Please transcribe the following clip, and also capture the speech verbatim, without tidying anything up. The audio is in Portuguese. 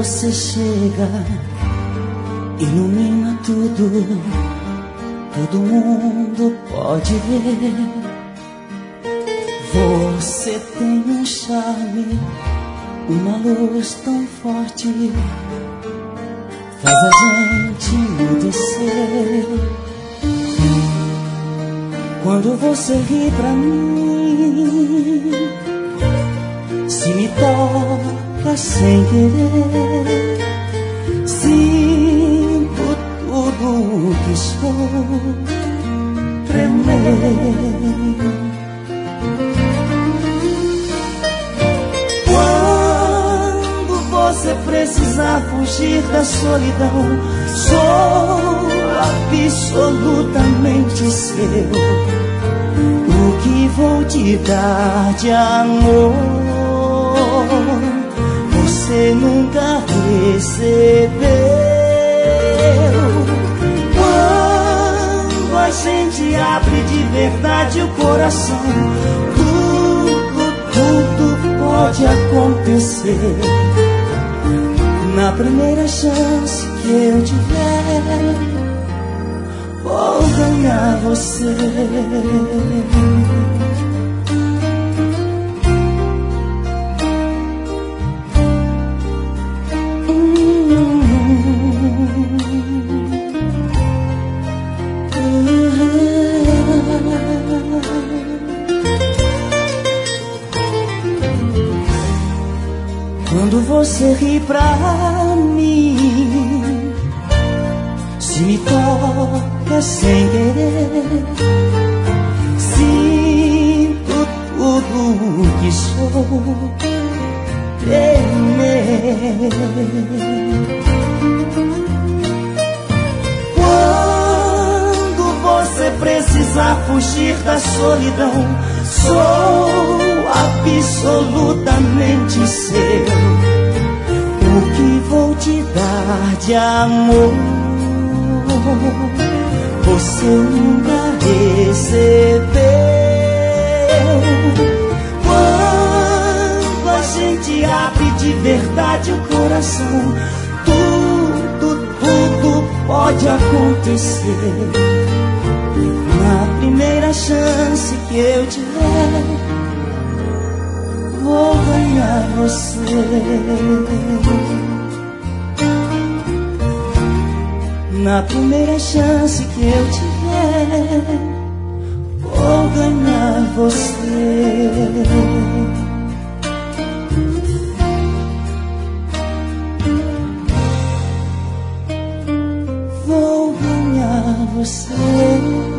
você chega, ilumina tudo, todo mundo pode ver. Você tem um charme, uma luz tão forte, faz a gente enmudecer. Quando você ri pra mim, se me toca sem querer, sinto tudo que sou tremer. Quando você precisar fugir da solidão, sou absolutamente seu. O que vou te dar de amor, você nunca recebeu. Quando a gente abre de verdade o coração, tudo, tudo pode acontecer. Na primeira chance que eu tiver, vou ganhar você. Quando você ri pra mim, se me toca sem querer, sinto tudo que sou tremer. Quando você precisar fugir da solidão, sou absolutamente seu. O que vou te dar de amor, você nunca recebeu. Quando a gente abre de verdade o coração, tudo, tudo pode acontecer. Na primeira chance que eu tiver, vou ganhar você. Na primeira chance que eu tiver, vou ganhar você. Vou ganhar você.